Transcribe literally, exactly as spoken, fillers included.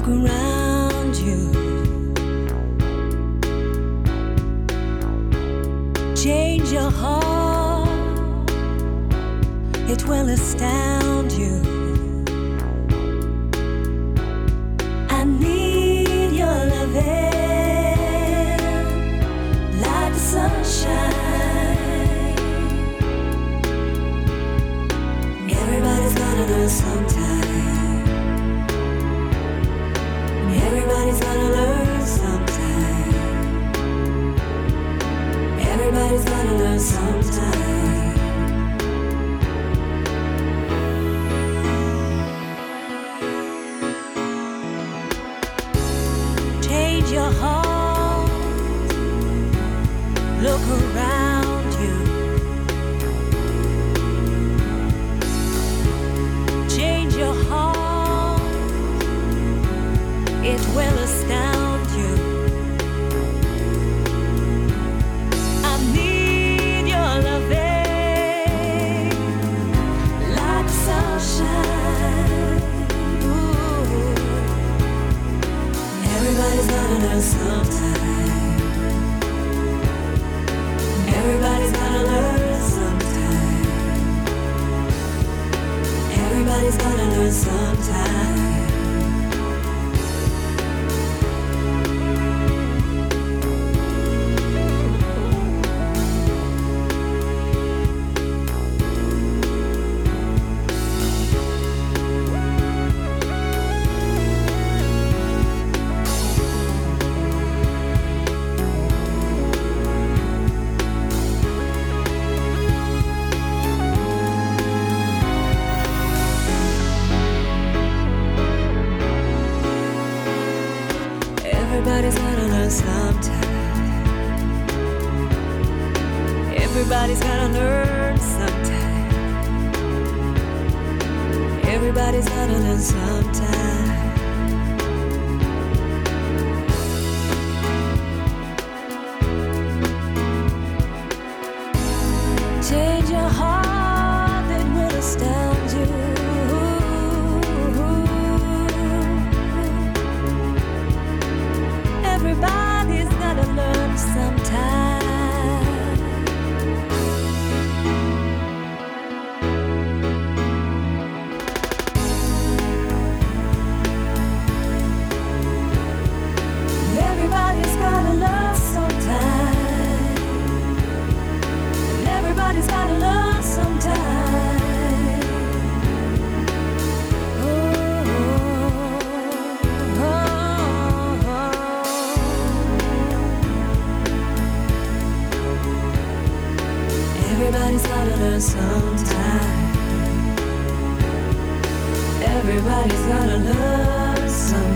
Look around you. Change your heart. It will astound you. I need your loving like the sunshine. Everybody's gonna learn sometime. Everybody's gonna learn sometime. Everybody's gonna learn sometime. Change your heart. Look around you. Change your heart. It will astound you. I need your loving like the sunshine. Ooh. Everybody's gonna learn sometime. Everybody's gonna learn sometime. Everybody's gonna learn sometime. Everybody's gonna learn sometime. Everybody's gonna learn sometime. Everybody's gonna learn sometime. Change your heart, it will astound you. Everybody's gotta learn sometime. Everybody's gotta learn sometime. Everybody's gotta learn sometime. Oh, oh, oh, oh. Everybody's gotta learn sometime. Everybody's gotta learn sometime.